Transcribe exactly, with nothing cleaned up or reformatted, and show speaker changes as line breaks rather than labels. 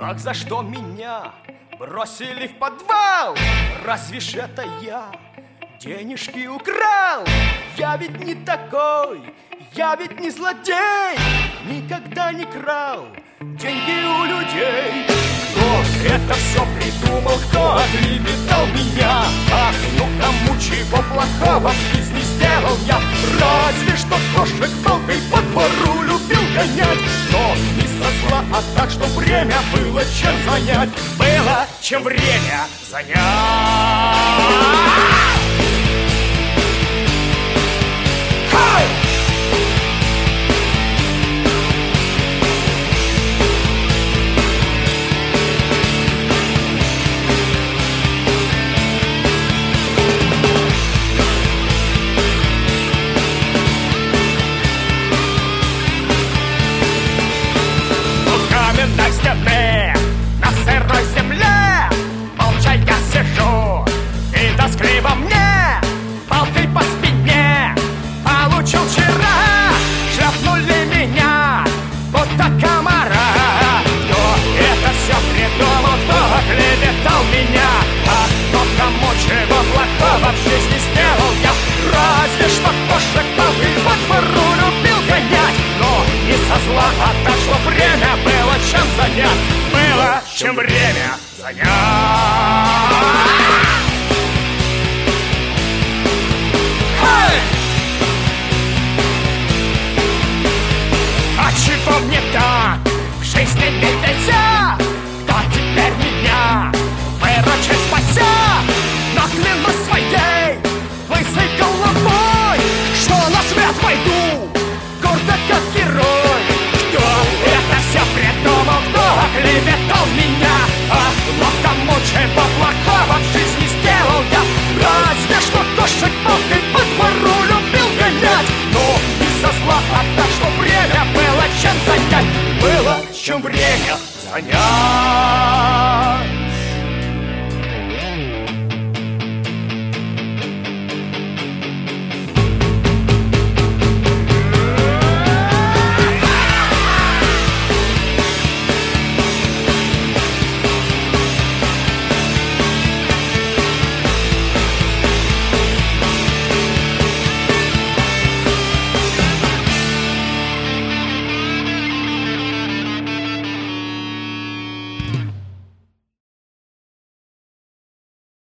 Ах, за что меня бросили в подвал? Разве ж это я денежки украл? Я ведь не такой, я ведь не злодей, никогда не крал деньги у людей. Кто это все придумал, кто оклеветал меня? Ах, ну кому чего плохого в жизни сделал я? Разве что кошек палкой по двору любил гонять, но не со зла, а так, что время было чем занять. Было чем время занять. На стене, на сырой земле, молча я сижу, и тоски во мне, палкой по спине получил вчера, шлепнули меня, будто комара. Кто это все придумал, кто оклеветал меня? А кто кому чего плохого в жизни сделал я? Разве что кошек палкой по двору любил гонять, но не со зла, а так, что время было чем занять. Было чем время занять.